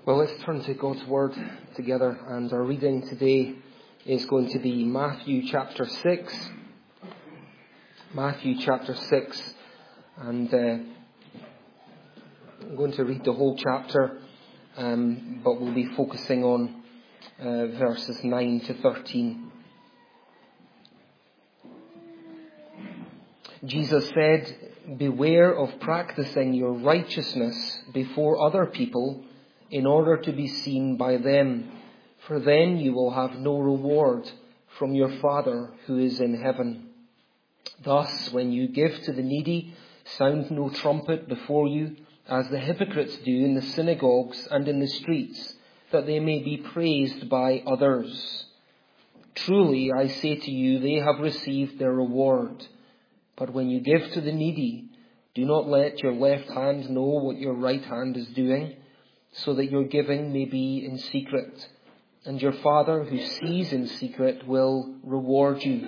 Well, let's turn to God's Word together, and our reading today is going to be Matthew chapter 6. Matthew chapter 6, and I'm going to read the whole chapter, but we'll be focusing on verses 9 to 13. Jesus said, "Beware of practicing your righteousness before other people in order to be seen by them, for then you will have no reward from your Father who is in heaven. Thus, when you give to the needy, sound no trumpet before you, as the hypocrites do in the synagogues and in the streets, that they may be praised by others. Truly, I say to you, they have received their reward. But when you give to the needy, do not let your left hand know what your right hand is doing, so that your giving may be in secret, and your Father who sees in secret will reward you.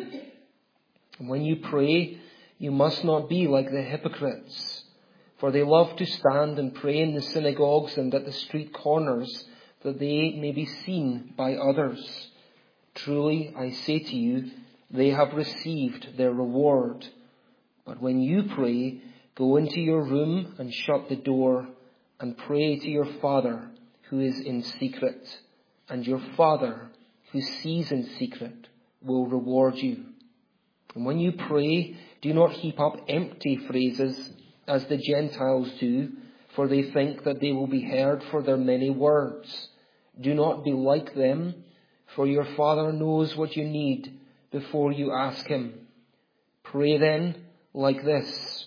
And when you pray, you must not be like the hypocrites, for they love to stand and pray in the synagogues and at the street corners, that they may be seen by others. Truly, I say to you, they have received their reward. But when you pray, go into your room and shut the door, and pray to your Father who is in secret, and your Father who sees in secret will reward you. And when you pray, do not heap up empty phrases as the Gentiles do, for they think that they will be heard for their many words. Do not be like them, for your Father knows what you need before you ask him. Pray then like this: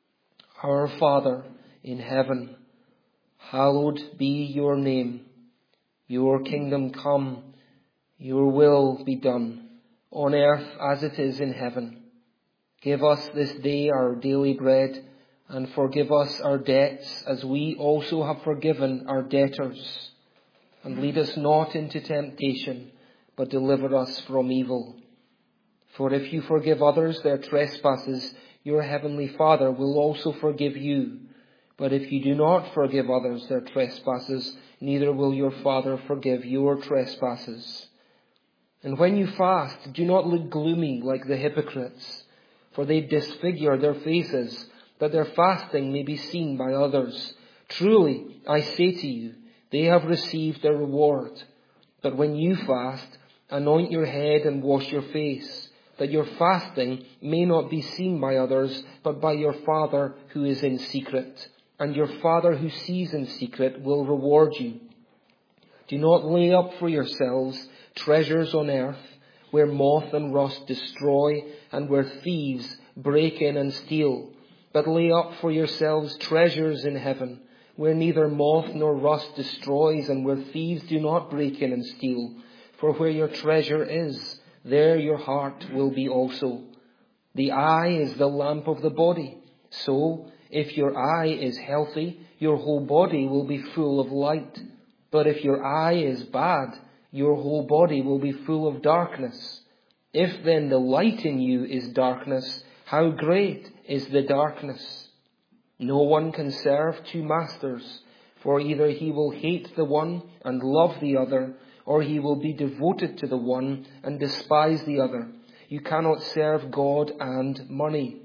Our Father in heaven, hallowed be your name. Your kingdom come, your will be done, on earth as it is in heaven. Give us this day our daily bread, and forgive us our debts as we also have forgiven our debtors. And lead us not into temptation, but deliver us from evil. For if you forgive others their trespasses, your heavenly Father will also forgive you. But if you do not forgive others their trespasses, neither will your Father forgive your trespasses. And when you fast, do not look gloomy like the hypocrites, for they disfigure their faces, that their fasting may be seen by others. Truly, I say to you, they have received their reward. But when you fast, anoint your head and wash your face, that your fasting may not be seen by others, but by your Father who is in secret. And your Father who sees in secret will reward you. Do not lay up for yourselves treasures on earth, where moth and rust destroy, and where thieves break in and steal. But lay up for yourselves treasures in heaven, where neither moth nor rust destroys, and where thieves do not break in and steal. For where your treasure is, there your heart will be also. The eye is the lamp of the body. So, if your eye is healthy, your whole body will be full of light. But if your eye is bad, your whole body will be full of darkness. If then the light in you is darkness, how great is the darkness? No one can serve two masters, for either he will hate the one and love the other, or he will be devoted to the one and despise the other. You cannot serve God and money.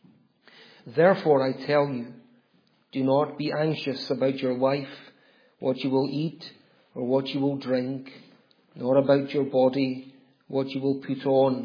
Therefore I tell you, do not be anxious about your life, what you will eat or what you will drink, nor about your body, what you will put on.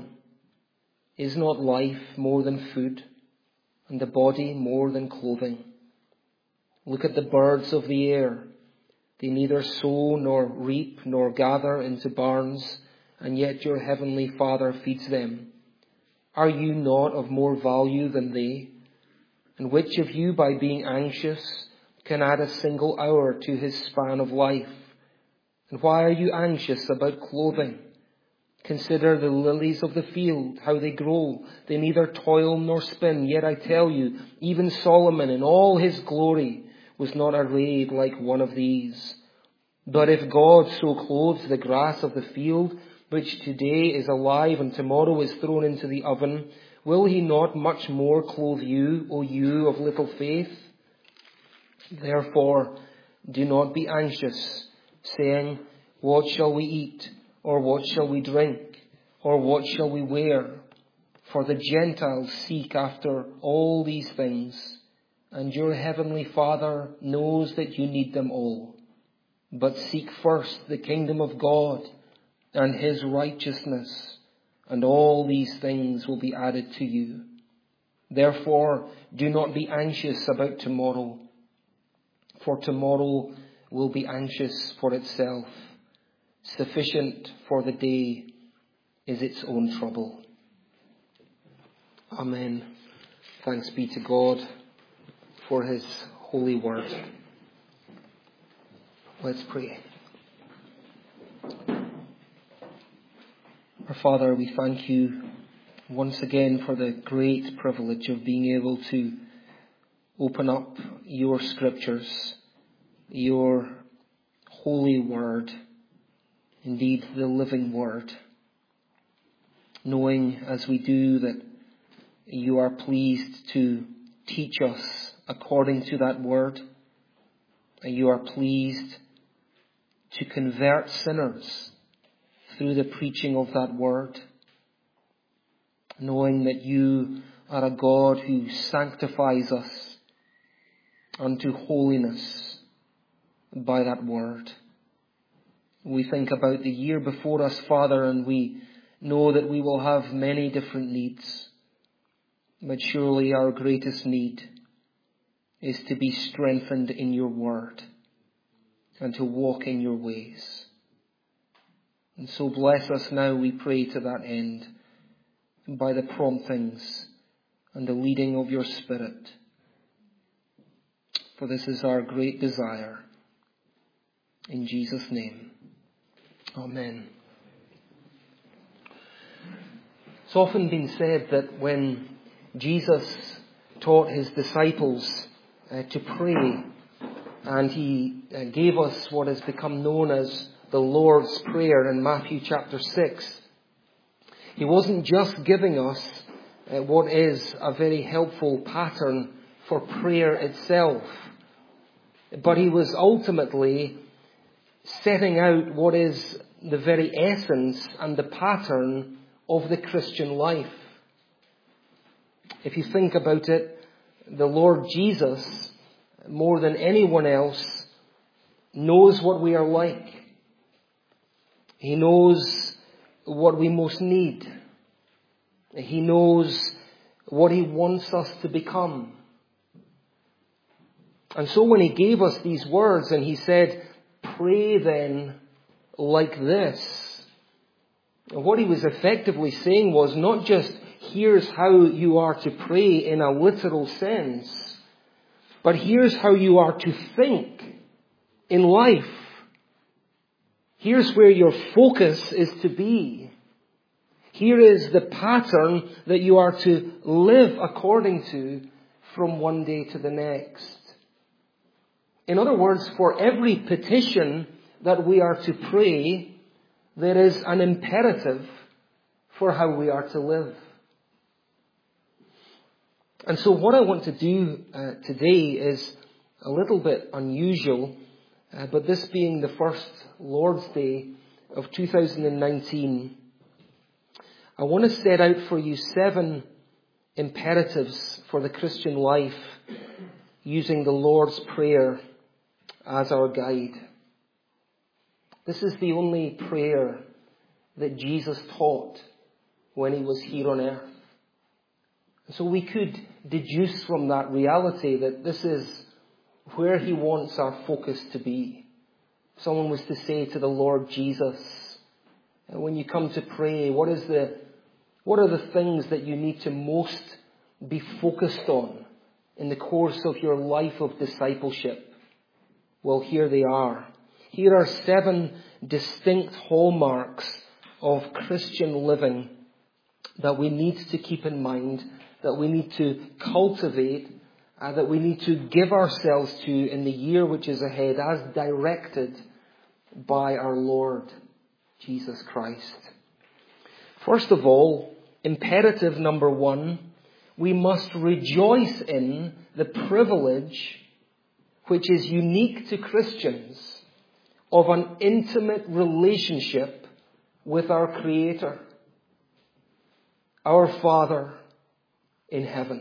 Is not life more than food, and the body more than clothing? Look at the birds of the air. They neither sow nor reap nor gather into barns, and yet your heavenly Father feeds them. Are you not of more value than they? And which of you, by being anxious, can add a single hour to his span of life? And why are you anxious about clothing? Consider the lilies of the field, how they grow. They neither toil nor spin. Yet I tell you, even Solomon in all his glory was not arrayed like one of these. But if God so clothes the grass of the field, which today is alive and tomorrow is thrown into the oven, will he not much more clothe you, O you of little faith? Therefore, Do not be anxious, saying, what shall we eat? Or what shall we drink? Or what shall we wear? For the Gentiles seek after all these things, and your heavenly Father knows that you need them all. But seek first the kingdom of God and his righteousness, and all these things will be added to you. Therefore, do not be anxious about tomorrow, for tomorrow will be anxious for itself. Sufficient for the day is its own trouble. Amen. Thanks be to God for his holy word. Let's pray. Our Father, we thank you once again for the great privilege of being able to open up your scriptures, your holy word, indeed the living word, knowing as we do that you are pleased to teach us according to that word, and you are pleased to convert sinners through the preaching of that word, knowing that you are a God who sanctifies us unto holiness by that word. We think about the year before us, Father, and we know that we will have many different needs. But surely our greatest need is to be strengthened in your word and to walk in your ways. And so bless us now, we pray, to that end, by the promptings and the leading of your Spirit. For this is our great desire. In Jesus' name. Amen. It's often been said that when Jesus taught his disciples to pray, and he gave us what has become known as the Lord's Prayer in Matthew chapter 6, he wasn't just giving us what is a very helpful pattern for prayer itself, but he was ultimately setting out what is the very essence and the pattern of the Christian life. If you think about it, the Lord Jesus, more than anyone else, knows what we are like. He knows what we most need. He knows what he wants us to become. And so when he gave us these words and he said, pray then like this, what he was effectively saying was not just, here's how you are to pray in a literal sense, but here's how you are to think in life. Here's where your focus is to be. Here is the pattern that you are to live according to from one day to the next. In other words, for every petition that we are to pray, there is an imperative for how we are to live. And so what I want to do today is a little bit unusual, but this being the first Lord's Day of 2019, I want to set out for you 7 imperatives for the Christian life using the Lord's Prayer as our guide. This is the only prayer that Jesus taught when he was here on earth. So we could deduce from that reality that this is where he wants our focus to be. If someone was to say to the Lord Jesus, when you come to pray, what are the things that you need to most be focused on in the course of your life of discipleship? Well, here they are. Here are 7 distinct hallmarks of Christian living that we need to keep in mind, that we need to cultivate, that we need to give ourselves to in the year which is ahead as directed by our Lord Jesus Christ. First of all, imperative number 1, we must rejoice in the privilege which is unique to Christians, of an intimate relationship with our Creator, our Father in heaven.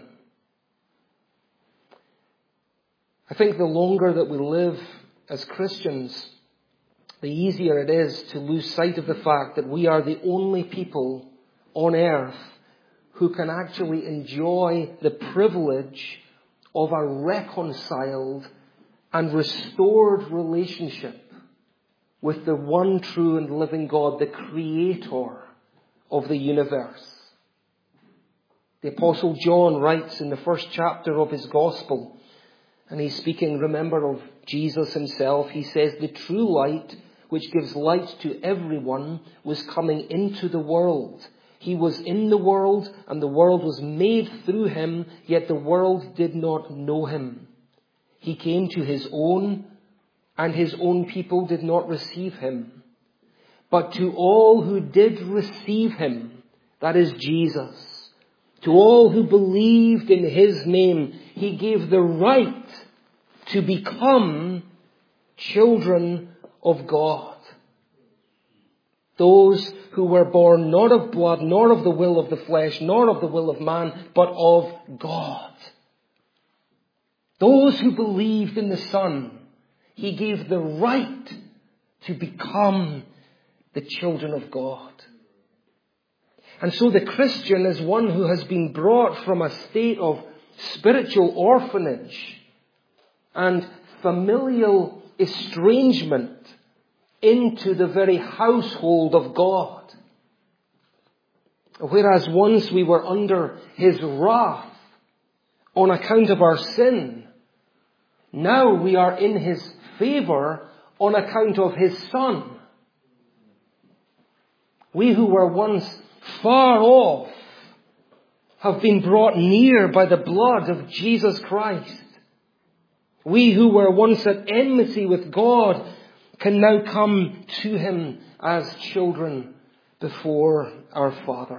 I think the longer that we live as Christians, the easier it is to lose sight of the fact that we are the only people on earth who can actually enjoy the privilege of a reconciled and restored relationship with the one true and living God, the Creator of the universe. The Apostle John writes in the first chapter of his Gospel, and he's speaking, remember, of Jesus himself. He says, the true light, which gives light to everyone, was coming into the world. He was in the world, and the world was made through him, yet the world did not know him. He came to his own, and his own people did not receive him. But to all who did receive him, that is Jesus, to all who believed in his name, he gave the right to become children of God. Those who were born not of blood, nor of the will of the flesh, nor of the will of man, but of God. Those who believed in the Son, he gave the right to become the children of God. And so the Christian is one who has been brought from a state of spiritual orphanage and familial estrangement into the very household of God. Whereas once we were under his wrath on account of our sin, now we are in his favor on account of his Son. We who were once far off have been brought near by the blood of Jesus Christ. We who were once at enmity with God can now come to him as children before our Father.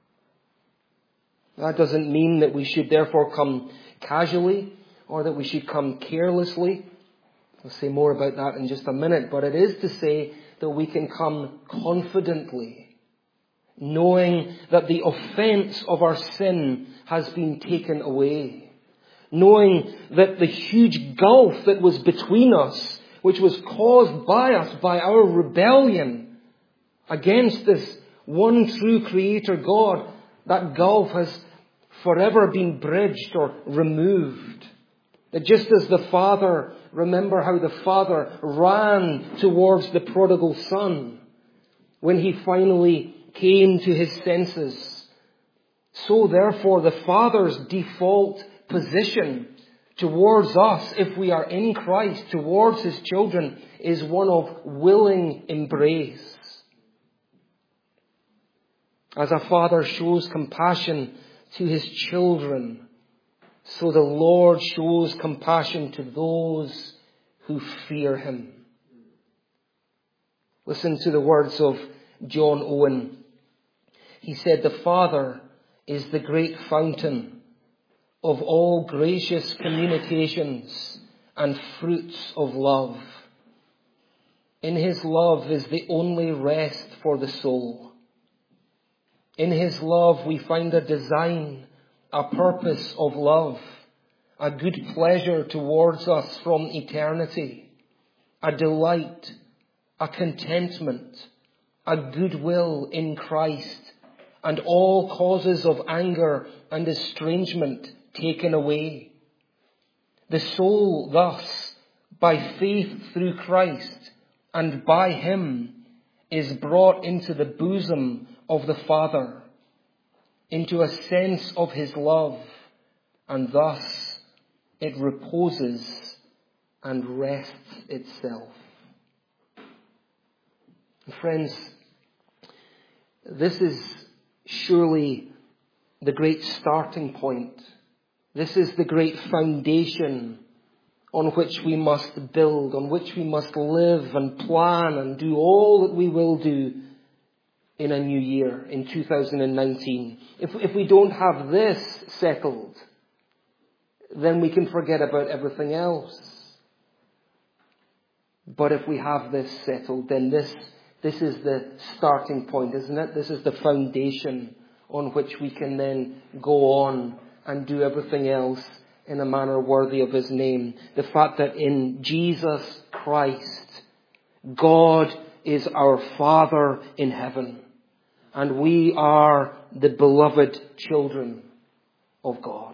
That doesn't mean that we should therefore come casually or that we should come carelessly. I'll say more about that in just a minute, but it is to say that we can come confidently, knowing that the offense of our sin has been taken away. Knowing that the huge gulf that was between us, which was caused by us, by our rebellion against this one true Creator God, that gulf has forever been bridged or removed. That just as the Father, remember how the Father ran towards the prodigal Son when he finally came to his senses, so therefore the Father's default position towards us, if we are in Christ, towards his children, is one of willing embrace. As a father shows compassion to his children, so the Lord shows compassion to those who fear him. Listen to the words of John Owen. He said, the Father is the great fountain of all gracious communications and fruits of love. In his love is the only rest for the soul. In his love we find a design, a purpose of love, a good pleasure towards us from eternity, a delight, a contentment, a goodwill in Christ, and all causes of anger and estrangement taken away. The soul thus, by faith through Christ and by him, is brought into the bosom of the Father, into a sense of his love, and thus it reposes and rests itself. Friends, this is surely the great starting point. This is the great foundation on which we must build, on which we must live and plan and do all that we will do in a new year, in 2019. If we don't have this settled, then we can forget about everything else. But if we have this settled, then this is the starting point, isn't it? This is the foundation on which we can then go on and do everything else in a manner worthy of His name. The fact that in Jesus Christ, God is our Father in heaven, and we are the beloved children of God.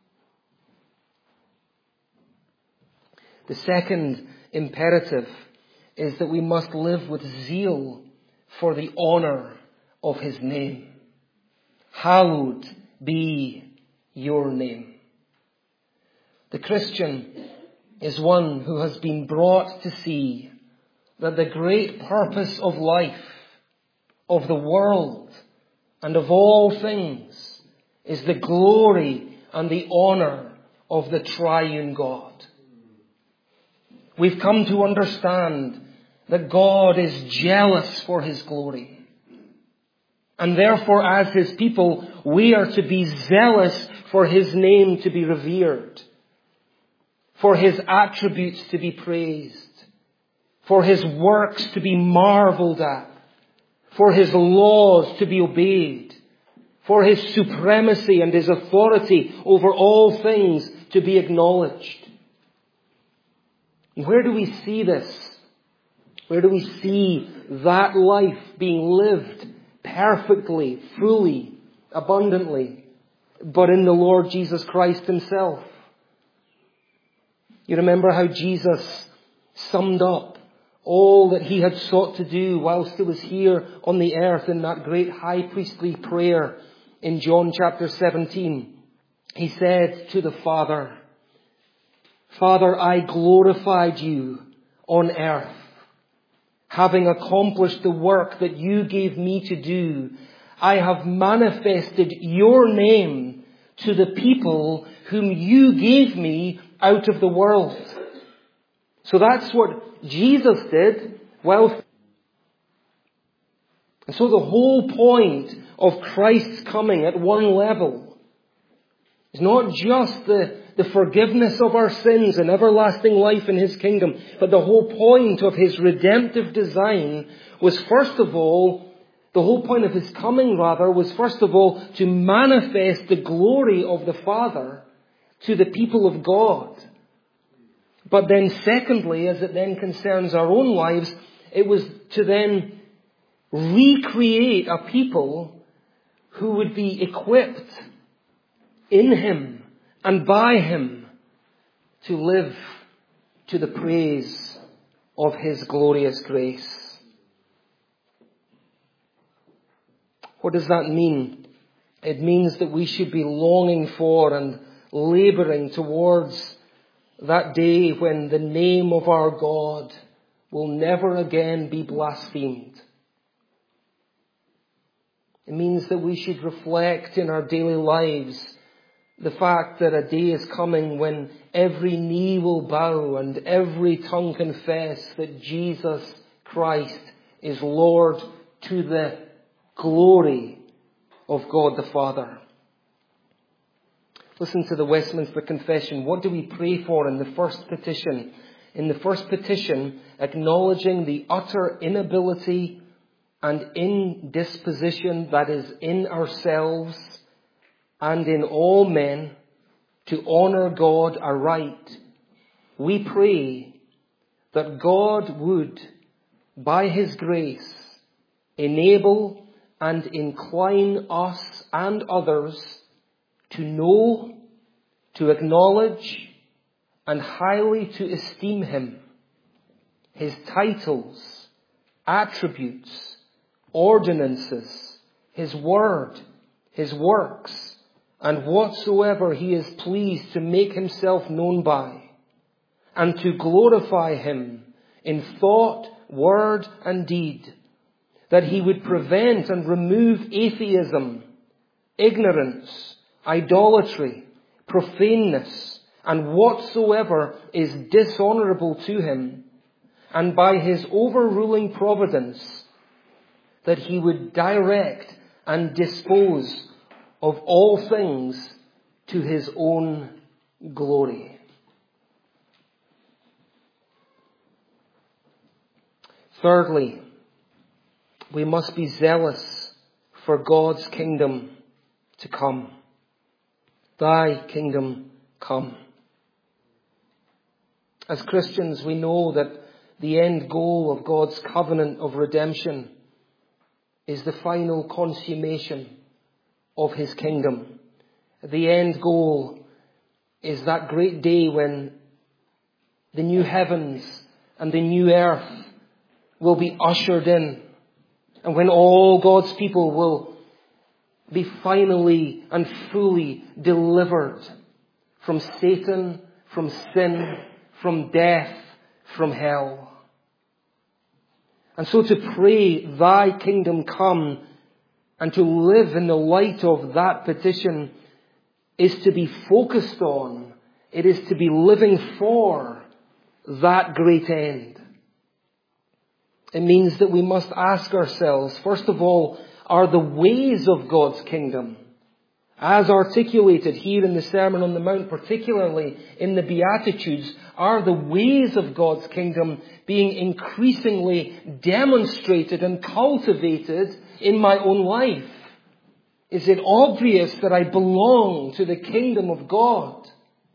The second imperative is that we must live with zeal for the honor of His name. Hallowed be your name. The Christian is one who has been brought to see that the great purpose of life, of the world, and of all things is the glory and the honor of the triune God. We've come to understand that God is jealous for His glory. And therefore, as His people, we are to be zealous for His name to be revered, for His attributes to be praised, for His works to be marveled at, for His laws to be obeyed, for His supremacy and His authority over all things to be acknowledged. Where do we see this? Where do we see that life being lived perfectly, fully, abundantly, but in the Lord Jesus Christ Himself? You remember how Jesus summed up all that He had sought to do whilst He was here on the earth in that great high priestly prayer in John chapter 17. He said to the Father, Father, I glorified you on earth, having accomplished the work that you gave me to do. I have manifested your name to the people whom you gave me out of the world. So that's what Jesus did. And so the whole point of Christ's coming at one level is not just the forgiveness of our sins and everlasting life in His kingdom, but the whole point of His redemptive design was first of all, the whole point of His coming was first of all to manifest the glory of the Father to the people of God. But then secondly, as it then concerns our own lives, it was to then recreate a people who would be equipped in Him and by Him to live to the praise of His glorious grace. What does that mean? It means that we should be longing for and labouring towards that day when the name of our God will never again be blasphemed. It means that we should reflect in our daily lives the fact that a day is coming when every knee will bow and every tongue confess that Jesus Christ is Lord to the glory of God the Father. Listen to the Westminster Confession. What do we pray for in the first petition? In the first petition, acknowledging the utter inability and indisposition that is in ourselves and in all men to honour God aright, we pray that God would, by His grace, enable and incline us and others to know, to acknowledge, and highly to esteem Him, His titles, attributes, ordinances, His word, His works, and whatsoever He is pleased to make Himself known by, and to glorify Him in thought, word, and deed, that He would prevent and remove atheism, ignorance, idolatry, profaneness, and whatsoever is dishonourable to Him, and by His overruling providence, that He would direct and dispose of all things to His own glory. Thirdly, we must be zealous for God's kingdom to come. Thy kingdom come. As Christians, we know that the end goal of God's covenant of redemption is the final consummation of His kingdom. The end goal is that great day when the new heavens and the new earth will be ushered in, and when all God's people will be finally and fully delivered from Satan, from sin, from death, from hell. And so to pray, Thy kingdom come, and to live in the light of that petition is to be focused on. It is to be living for that great end. It means that we must ask ourselves, first of all, are the ways of God's kingdom, as articulated here in the Sermon on the Mount, particularly in the Beatitudes, are the ways of God's kingdom being increasingly demonstrated and cultivated in my own life? Is it obvious that I belong to the kingdom of God?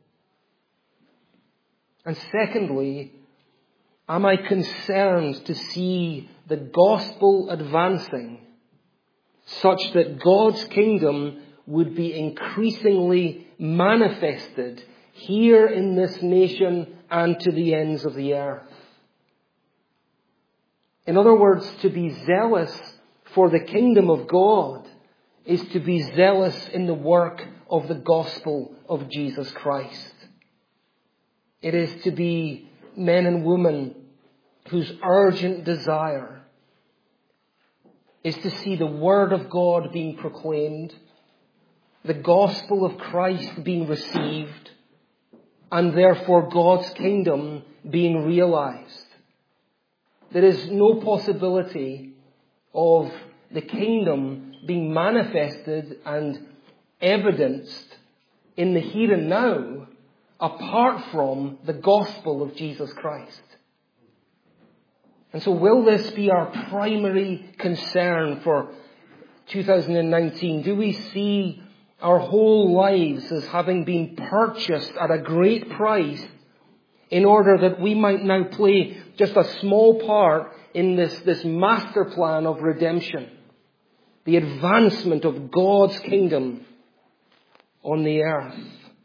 And secondly, am I concerned to see the gospel advancing such that God's kingdom would be increasingly manifested here in this nation and to the ends of the earth? In other words, to be zealous for the kingdom of God is to be zealous in the work of the gospel of Jesus Christ. It is to be men and women whose urgent desire is to see the word of God being proclaimed, the gospel of Christ being received, and therefore God's kingdom being realized. There is no possibility of the kingdom being manifested and evidenced in the here and now apart from the gospel of Jesus Christ. And so will this be our primary concern for 2019? Do we see our whole lives as having been purchased at a great price in order that we might now play just a small part in this master plan of redemption, the advancement of God's kingdom on the earth?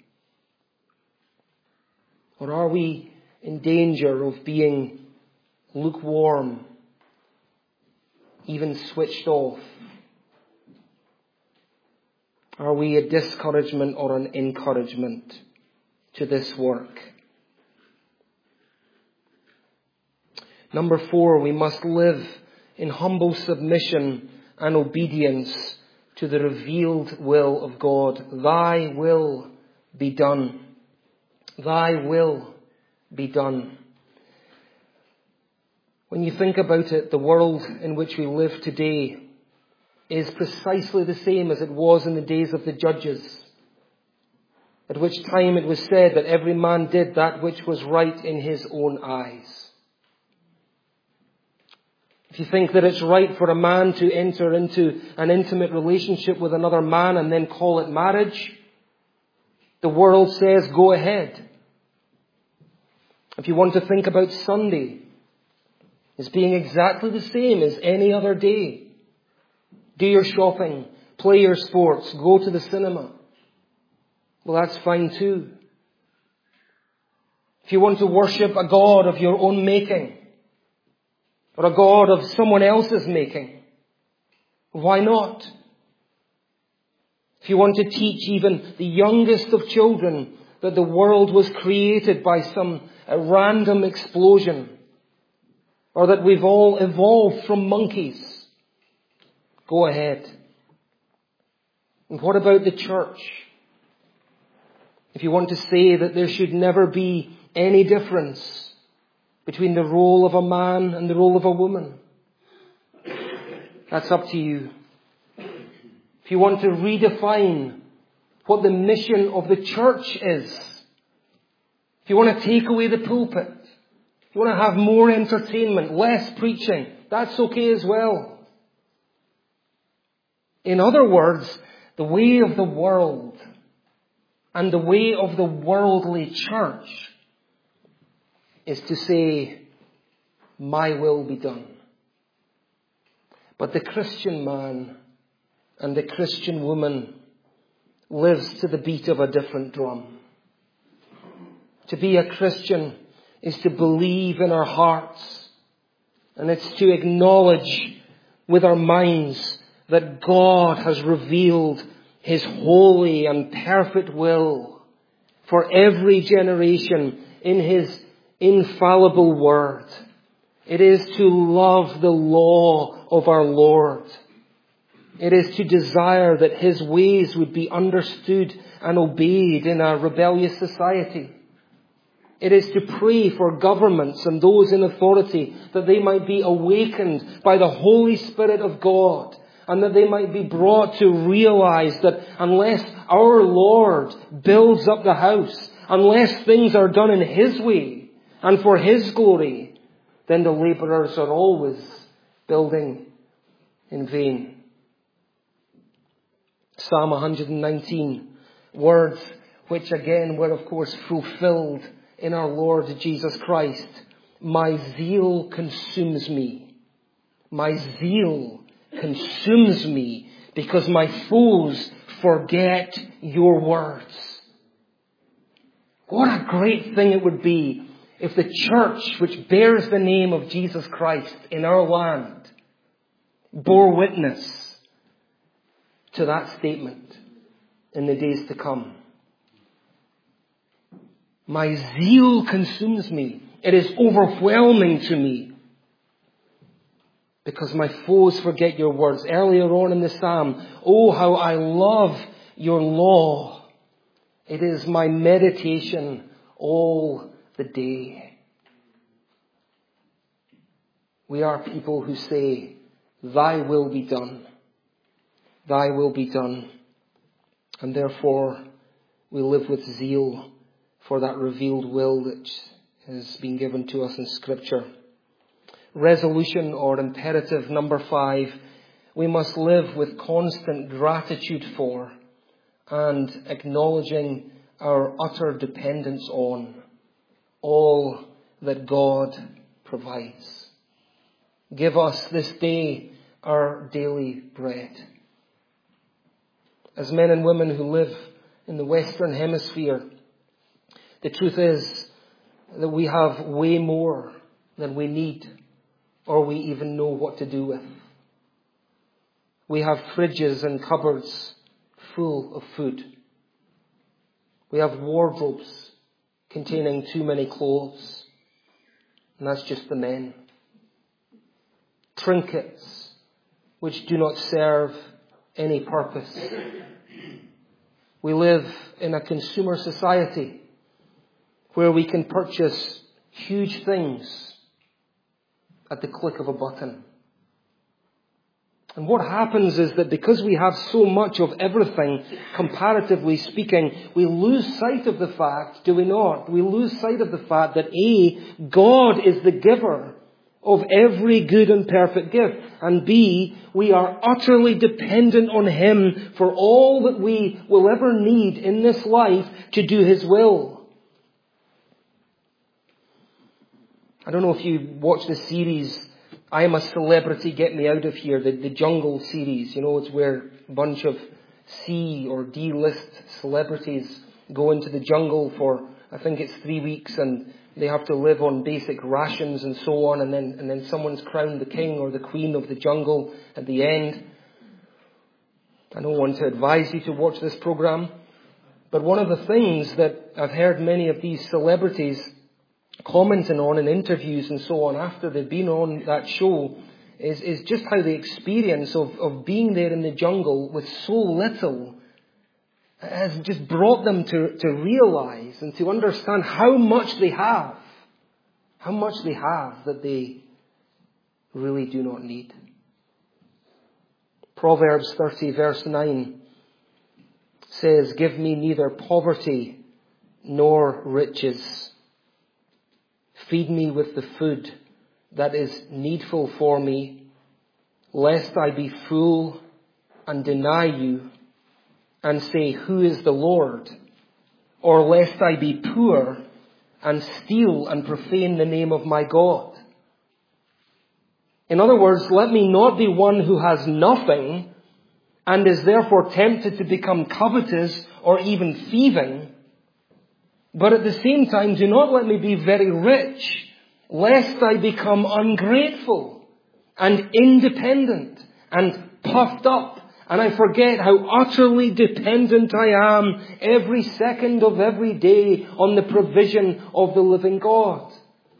Or are we in danger of being lukewarm, even switched off? Are we a discouragement or an encouragement to this work? Number 4, we must live in humble submission and obedience to the revealed will of God. Thy will be done. Thy will be done. When you think about it, the world in which we live today is precisely the same as it was in the days of the judges, at which time it was said that every man did that which was right in his own eyes. If you think that it's right for a man to enter into an intimate relationship with another man and then call it marriage, the world says go ahead. If you want to think about Sunday as being exactly the same as any other day, do your shopping, play your sports, go to the cinema, well, that's fine too. If you want to worship a God of your own making, or a God of someone else's making, why not? If you want to teach even the youngest of children that the world was created by some random explosion, or that we've all evolved from monkeys, go ahead. And what about the church? If you want to say that there should never be any difference between the role of a man and the role of a woman, that's up to you. If you want to redefine what the mission of the church is, if you want to take away the pulpit, if You want to have more entertainment, less preaching. That's okay as well. In other words, the way of the world and the way of the worldly church is to say, my will be done. But the Christian man and the Christian woman lives to the beat of a different drum. To be a Christian is to believe in our hearts, and it's to acknowledge with our minds that God has revealed His holy and perfect will for every generation in His infallible word. It is to love the law of our Lord. It is to desire that His ways would be understood and obeyed in a rebellious society. It is to pray for governments and those in authority that they might be awakened by the Holy Spirit of God, and that they might be brought to realize that unless our Lord builds up the house, unless things are done in His way and for His glory, then the labourers are always building in vain. Psalm 119, words which again were of course fulfilled in our Lord Jesus Christ. My zeal consumes me. My zeal consumes me because my foes forget your words. What a great thing it would be if the church, which bears the name of Jesus Christ in our land, bore witness to that statement in the days to come. My zeal consumes me. It is overwhelming to me because my foes forget your words. Earlier on in the psalm, oh, how I love your law. It is my meditation all the day. We are people who say, thy will be done. Thy will be done. And therefore, we live with zeal for that revealed will that has been given to us in Scripture. Resolution or imperative number 5, we must live with constant gratitude for and acknowledging our utter dependence on all that God provides. Give us this day our daily bread. As men and women who live in the Western Hemisphere, the truth is that we have way more than we need or we even know what to do with. We have fridges and cupboards full of food. We have wardrobes containing too many clothes. And that's just the men. Trinkets which do not serve any purpose. We live in a consumer society where we can purchase huge things at the click of a button. And what happens is that because we have so much of everything, comparatively speaking, we lose sight of the fact, do we not? We lose sight of the fact that A, God is the giver of every good and perfect gift. And B, we are utterly dependent on Him for all that we will ever need in this life to do His will. I don't know if you watch the series, I Am a Celebrity, Get Me Out of Here, the Jungle series. You know, it's where a bunch of C or D-list celebrities go into the jungle for, I think it's 3 weeks, and they have to live on basic rations and so on, and then someone's crowned the king or the queen of the jungle at the end. I don't want to advise you to watch this program, but one of the things that I've heard many of these celebrities commenting on in interviews and so on after they've been on that show is just how the experience of being there in the jungle with so little has just brought them to realize and to understand how much they have that they really do not need. Proverbs 30 verse 9 says, give me neither poverty nor riches. Feed me with the food that is needful for me, lest I be full and deny you and say, who is the Lord? Or lest I be poor and steal and profane the name of my God. In other words, let me not be one who has nothing and is therefore tempted to become covetous or even thieving. But at the same time, do not let me be very rich, lest I become ungrateful and independent and puffed up, and I forget how utterly dependent I am every second of every day on the provision of the living God.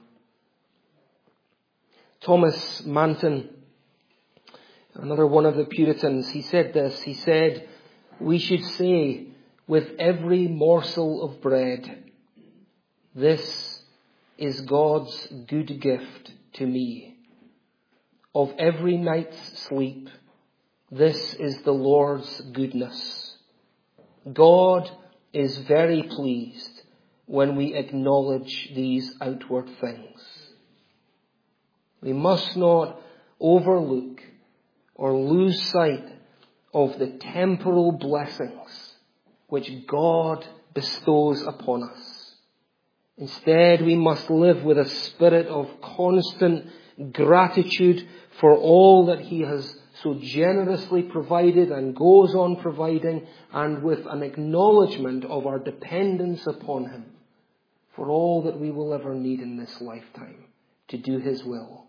Thomas Manton, another one of the Puritans, he said this. He said, we should say with every morsel of bread, this is God's good gift to me. Of every night's sleep, this is the Lord's goodness. God is very pleased when we acknowledge these outward things. We must not overlook or lose sight of the temporal blessings which God bestows upon us. Instead, we must live with a spirit of constant gratitude for all that He has so generously provided and goes on providing, and with an acknowledgement of our dependence upon Him for all that we will ever need in this lifetime to do His will.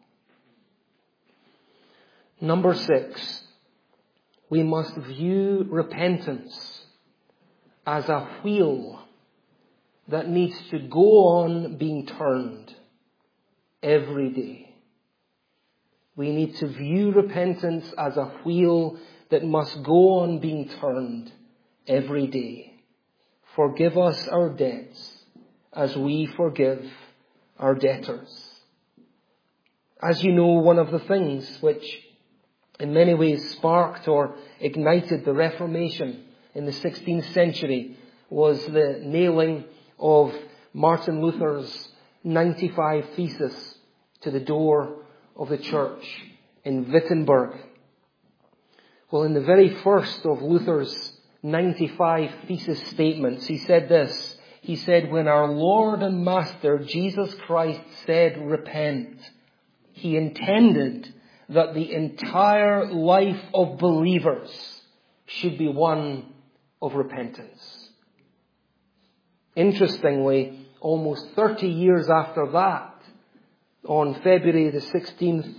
Number 6, we must view repentance as a wheel that needs to go on being turned every day. We need to view repentance as a wheel that must go on being turned every day. Forgive us our debts as we forgive our debtors. As you know, one of the things which in many ways sparked or ignited the Reformation in the 16th century was the nailing of Martin Luther's 95 Theses to the door of the church in Wittenberg. Well, in the very first of Luther's 95 thesis statements, he said this. He said, when our Lord and Master Jesus Christ said, repent, He intended that the entire life of believers should be one of repentance. Interestingly, almost 30 years after that, on February the 16th,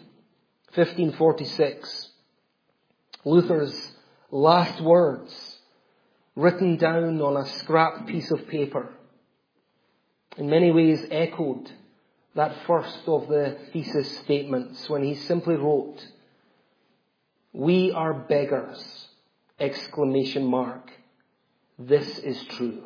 1546, Luther's last words, written down on a scrap piece of paper, in many ways echoed that first of the thesis statements when he simply wrote, "We are beggars!" ! This is true.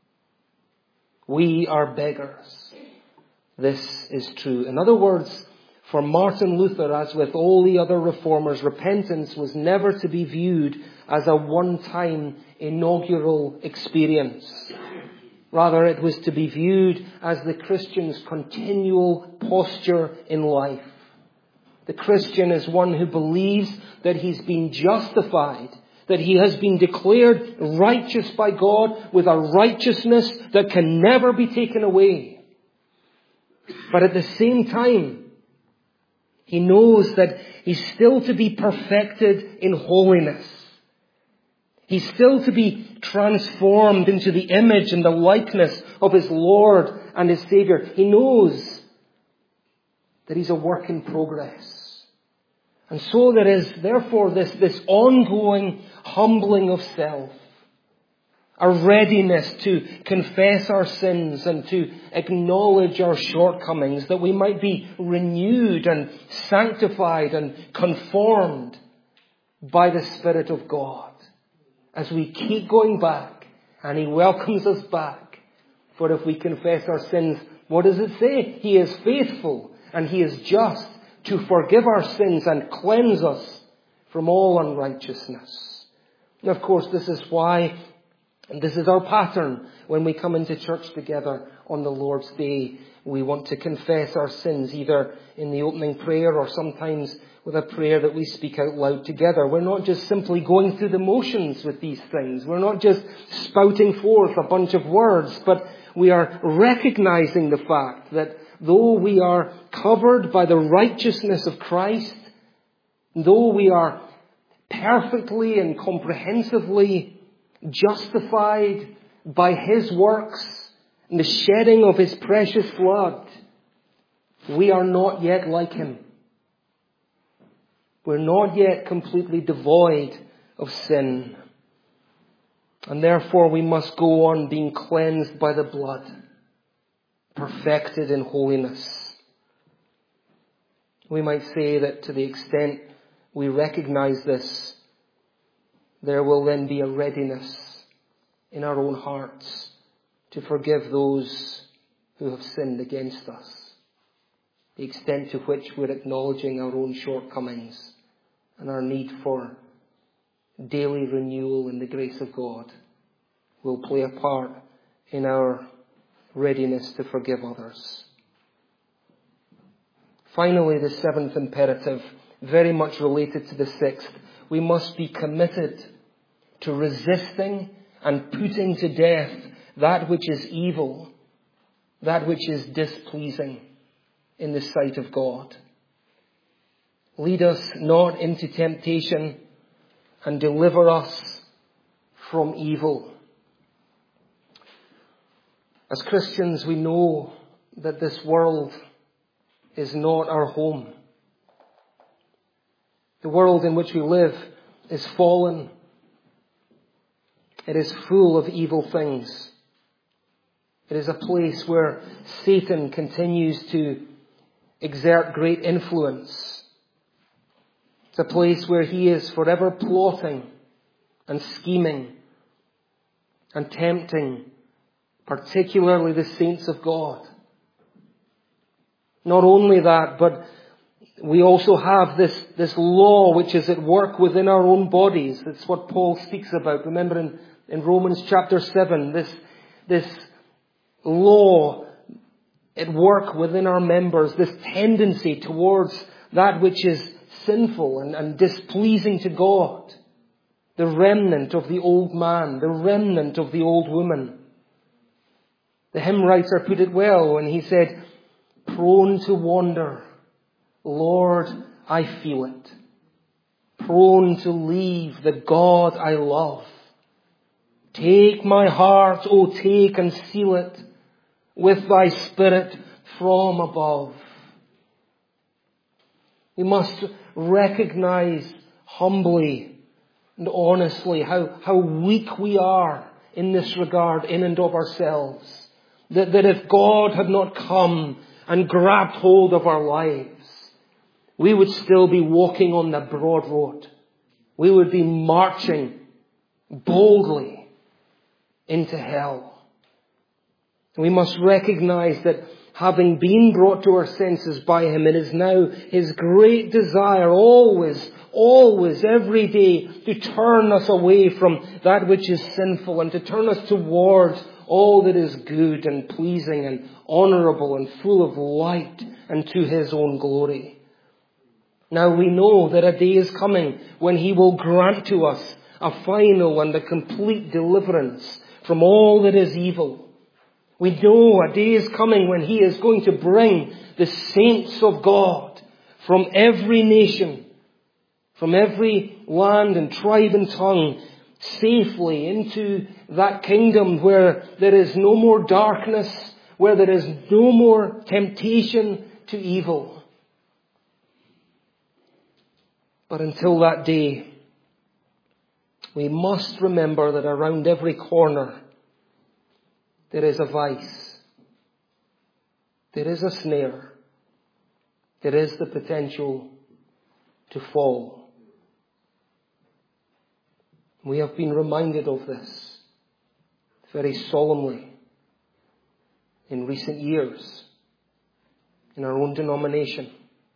We are beggars. This is true. In other words, for Martin Luther, as with all the other reformers, repentance was never to be viewed as a one-time inaugural experience. Rather, it was to be viewed as the Christian's continual posture in life. The Christian is one who believes that he's been justified, that he has been declared righteous by God with a righteousness that can never be taken away. But at the same time, he knows that he's still to be perfected in holiness. He's still to be transformed into the image and the likeness of his Lord and his Savior. He knows that he's a work in progress. And so there is therefore this ongoing humbling of self, a readiness to confess our sins and to acknowledge our shortcomings, that we might be renewed and sanctified and conformed by the Spirit of God. As we keep going back, and He welcomes us back. For if we confess our sins, what does it say? He is faithful and He is just to forgive our sins and cleanse us from all unrighteousness. And of course, this is why And this is our pattern when we come into church together on the Lord's Day. We want to confess our sins either in the opening prayer or sometimes with a prayer that we speak out loud together. We're not just simply going through the motions with these things. We're not just spouting forth a bunch of words, but we are recognizing the fact that though we are covered by the righteousness of Christ, though we are perfectly and comprehensively justified by His works and the shedding of His precious blood, we are not yet like Him. We're not yet completely devoid of sin. And therefore we must go on being cleansed by the blood, perfected in holiness. We might say that to the extent we recognize this, there will then be a readiness in our own hearts to forgive those who have sinned against us. The extent to which we're acknowledging our own shortcomings and our need for daily renewal in the grace of God will play a part in our readiness to forgive others. Finally, the seventh imperative, very much related to the sixth, we must be committed to resisting and putting to death that which is evil, that which is displeasing in the sight of God. Lead us not into temptation and deliver us from evil. As Christians, we know that this world is not our home. The world in which we live is fallen. It is full of evil things. It is a place where Satan continues to exert great influence. It's a place where he is forever plotting and scheming and tempting, particularly the saints of God. Not only that, but we also have this law which is at work within our own bodies. That's what Paul speaks about. Remember in Romans chapter 7, this law at work within our members, this tendency towards that which is sinful and displeasing to God. The remnant of the old man, the remnant of the old woman. The hymn writer put it well when he said, "Prone to wander, Lord, I feel it. Prone to leave the God I love. Take my heart, O take and seal it with thy Spirit from above." We must recognize humbly and honestly how weak we are in this regard, in and of ourselves. That if God had not come and grabbed hold of our lives, we would still be walking on the broad road. We would be marching boldly into hell. We must recognize that having been brought to our senses by Him, it is now His great desire always, every day, to turn us away from that which is sinful and to turn us towards all that is good and pleasing and honourable and full of light and to His own glory. Now we know that a day is coming when He will grant to us a final and a complete deliverance from all that is evil. We know a day is coming when He is going to bring the saints of God from every nation, from every land and tribe and tongue, safely into that kingdom where there is no more darkness, where there is no more temptation to evil. But until that day, we must remember that around every corner there is a vice. There is a snare. There is the potential to fall. We have been reminded of this very solemnly in recent years in our own denomination.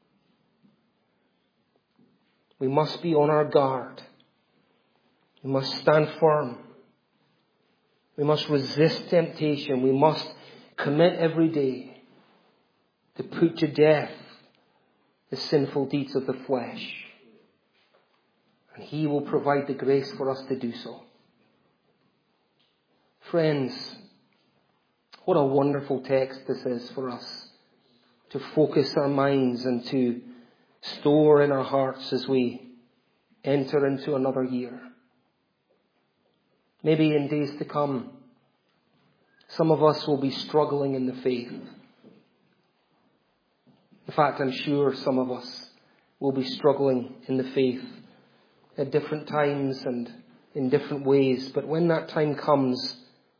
We must be on our guard. We must stand firm. We must resist temptation. We must commit every day to put to death the sinful deeds of the flesh. And He will provide the grace for us to do so. Friends, what a wonderful text this is for us to focus our minds and to store in our hearts as we enter into another year. Maybe in days to come, some of us will be struggling in the faith. In fact, I'm sure some of us will be struggling in the faith at different times and in different ways. But when that time comes,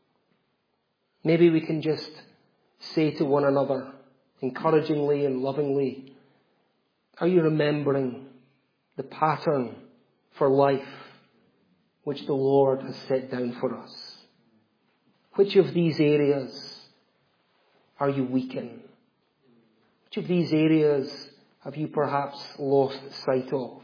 maybe we can just say to one another, encouragingly and lovingly, are you remembering the pattern for life which the Lord has set down for us? Which of these areas are you weak in? Which of these areas have you perhaps lost sight of?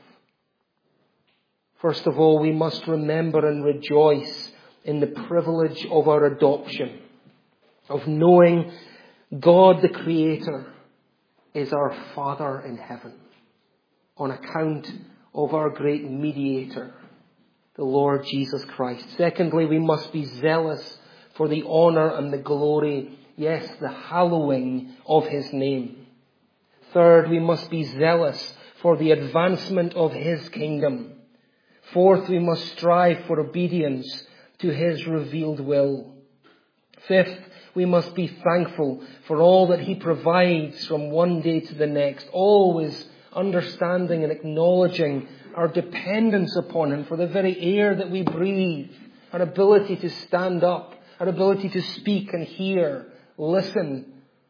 First of all, we must remember and rejoice in the privilege of our adoption, of knowing God the Creator is our Father in heaven, on account of our great mediator, the Lord Jesus Christ. Secondly, we must be zealous for the honour and the glory, yes, the hallowing of His name. Third, we must be zealous for the advancement of His kingdom. Fourth, we must strive for obedience to His revealed will. Fifth, we must be thankful for all that He provides from one day to the next, always understanding and acknowledging our dependence upon Him for the very air that we breathe, our ability to stand up, our ability to speak and hear, listen.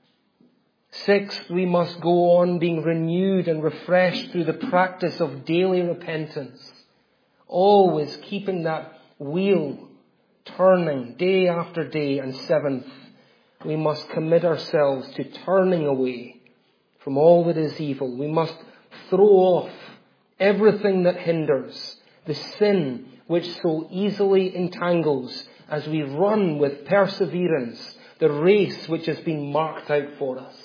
Sixth, we must go on being renewed and refreshed through the practice of daily repentance, always keeping that wheel turning day after day. And seventh, we must commit ourselves to turning away from all that is evil. We must throw off everything that hinders, the sin which so easily entangles, as we run with perseverance the race which has been marked out for us.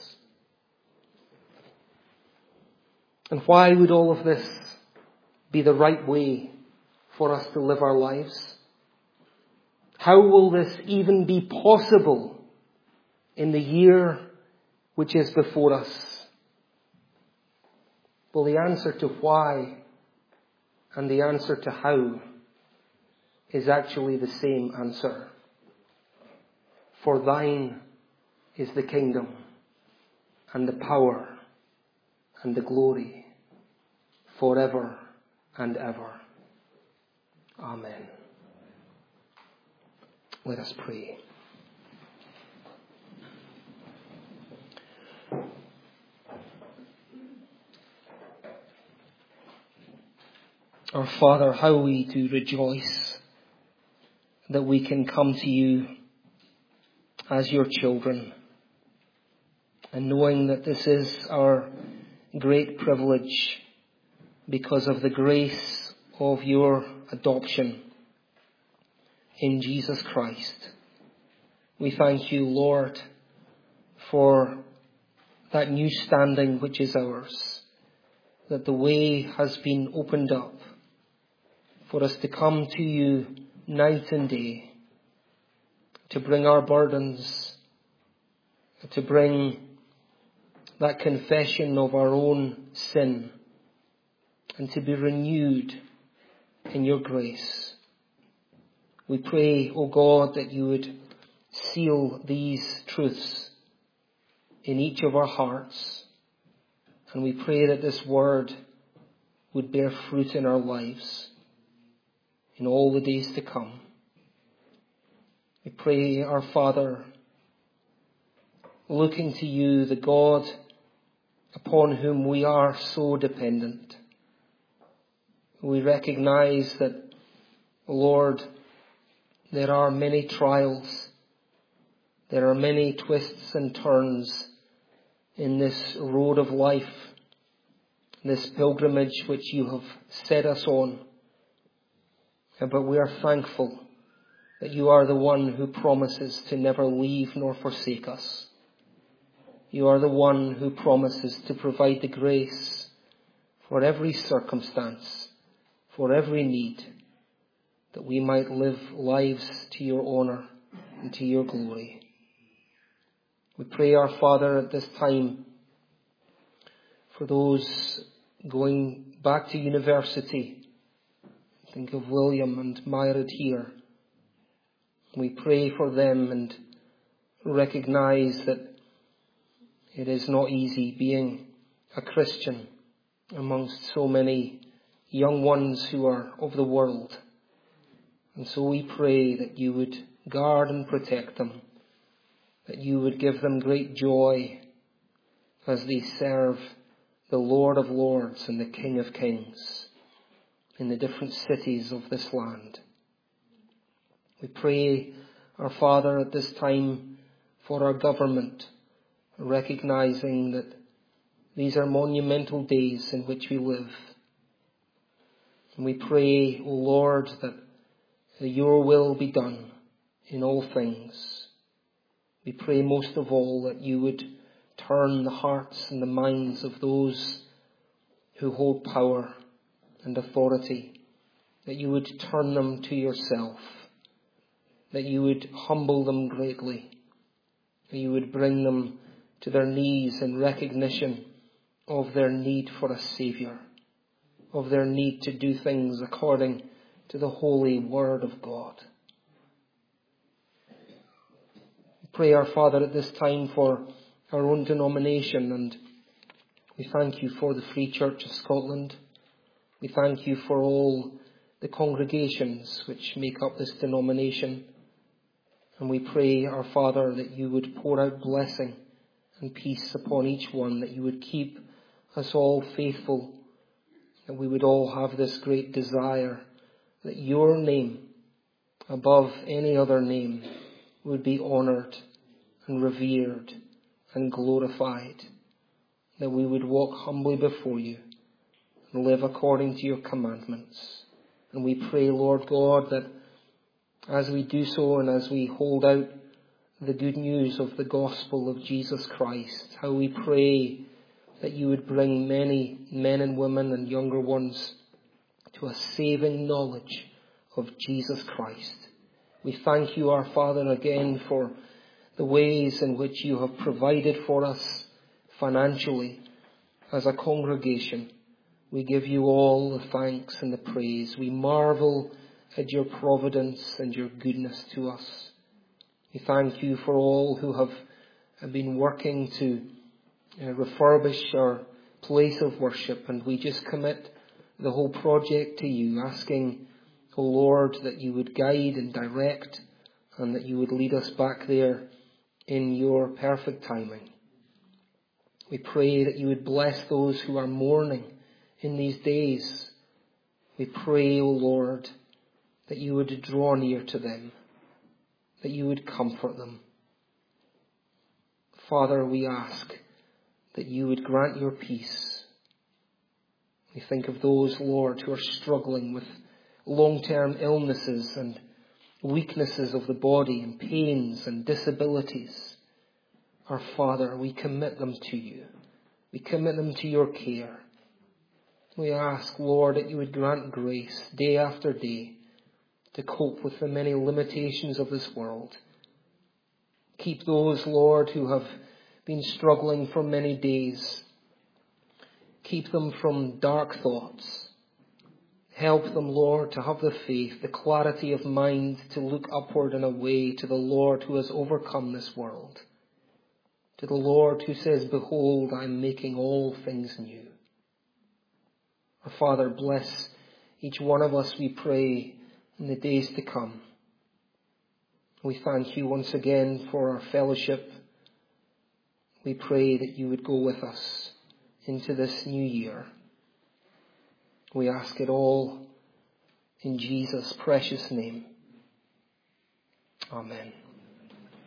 And why would all of this be the right way for us to live our lives? How will this even be possible in the year which is before us? Well, the answer to why and the answer to how is actually the same answer. For thine is the kingdom and the power and the glory forever and ever. Amen. Let us pray. Our Father, how we do rejoice that we can come to you as your children, and knowing that this is our great privilege because of the grace of your adoption in Jesus Christ. We thank you, Lord, for that new standing which is ours, that the way has been opened up for us to come to you night and day, to bring our burdens, to bring that confession of our own sin, and to be renewed in your grace. We pray, O God, that you would seal these truths in each of our hearts, and we pray that this word would bear fruit in our lives in all the days to come. We pray, our Father, looking to you, the God upon whom we are so dependent. We recognize that, Lord, there are many trials, there are many twists and turns in this road of life, this pilgrimage which you have set us on. But we are thankful that you are the one who promises to never leave nor forsake us. You are the one who promises to provide the grace for every circumstance, for every need, that we might live lives to your honour and to your glory. We pray, our Father, at this time for those going back to university. Think of William and Myra here. We pray for them and recognize that it is not easy being a Christian amongst so many young ones who are of the world. And so we pray that you would guard and protect them, that you would give them great joy as they serve the Lord of Lords and the King of Kings in the different cities of this land. We pray, our Father, at this time for our government, recognizing that these are monumental days in which we live. And we pray, O Lord, that your will be done in all things. We pray most of all that you would turn the hearts and the minds of those who hold power and authority, that you would turn them to yourself, that you would humble them greatly, that you would bring them to their knees in recognition of their need for a Saviour, of their need to do things according to the holy Word of God. We pray, our Father, at this time for our own denomination, and we thank you for the Free Church of Scotland. We thank you for all the congregations which make up this denomination. And we pray, our Father, that you would pour out blessing and peace upon each one, that you would keep us all faithful, that we would all have this great desire that your name, above any other name, would be honoured and revered and glorified, that we would walk humbly before you and live according to your commandments. And we pray, Lord God, that as we do so and as we hold out the good news of the gospel of Jesus Christ, how we pray that you would bring many men and women and younger ones to a saving knowledge of Jesus Christ. We thank you, our Father, again for the ways in which you have provided for us financially as a congregation. We give you all the thanks and the praise. We marvel at your providence and your goodness to us. We thank you for all who have been working to refurbish our place of worship, and we just commit the whole project to you, asking, O Lord, that you would guide and direct and that you would lead us back there in your perfect timing. We pray that you would bless those who are mourning in these days. We pray, O Lord, that you would draw near to them, that you would comfort them. Father, we ask that you would grant your peace. We think of those, Lord, who are struggling with long-term illnesses and weaknesses of the body and pains and disabilities. Our Father, we commit them to you. We commit them to your care. We ask, Lord, that you would grant grace day after day to cope with the many limitations of this world. Keep those, Lord, who have been struggling for many days. Keep them from dark thoughts. Help them, Lord, to have the faith, the clarity of mind to look upward and away to the Lord who has overcome this world. To the Lord who says, behold, I am making all things new. Our Father, bless each one of us, we pray, in the days to come. We thank you once again for our fellowship. We pray that you would go with us into this new year. We ask it all in Jesus' precious name. Amen.